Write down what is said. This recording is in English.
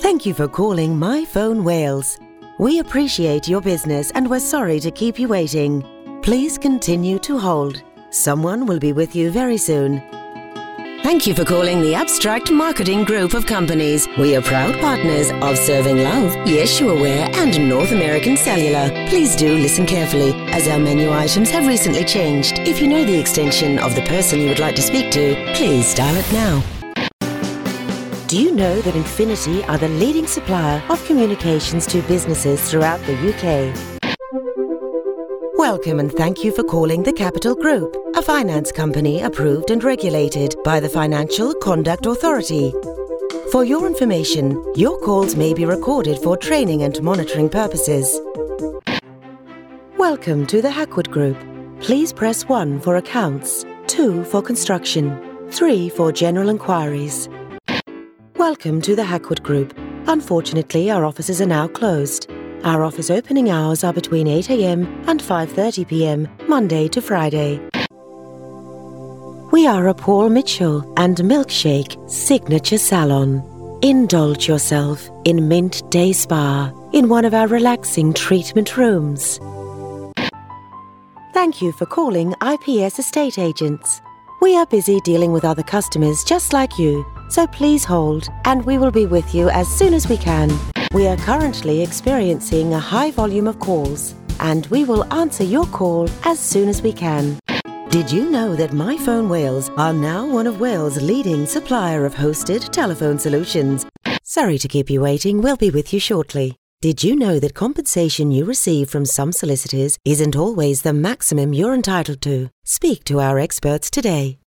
Thank you for calling My Phone Wales. We appreciate your business and we're sorry to keep you waiting. Please continue to hold. Someone will be with you very soon. Thank you for calling the Abstract Marketing Group of Companies. We are proud partners of Serving Love, Yes You Are Aware and North American Cellular. Please do listen carefully, as our menu items have recently changed. If you know the extension of the person you would like to speak to, please dial it now. Do you know that Infinity are the leading supplier of communications to businesses throughout the UK? Welcome and thank you for calling the Capital Group, a finance company approved and regulated by the Financial Conduct Authority. For your information, your calls may be recorded for training and monitoring purposes. Welcome to the Hackwood Group. Please press 1 for accounts, 2 for construction, 3 for general inquiries. Welcome to the Hackwood Group. Unfortunately, our offices are now closed. Our office opening hours are between 8 a.m. and 5:30 p.m, Monday to Friday. We are a Paul Mitchell and Milkshake signature salon. Indulge yourself in Mint Day Spa in one of our relaxing treatment rooms. Thank you for calling IPS Estate Agents. We are busy dealing with other customers just like you, so please hold and we will be with you as soon as we can. We are currently experiencing a high volume of calls, and we will answer your call as soon as we can. Did you know that My Phone Wales are now one of Wales' leading supplier of hosted telephone solutions? Sorry to keep you waiting, we'll be with you shortly. Did you know that compensation you receive from some solicitors isn't always the maximum you're entitled to? Speak to our experts today.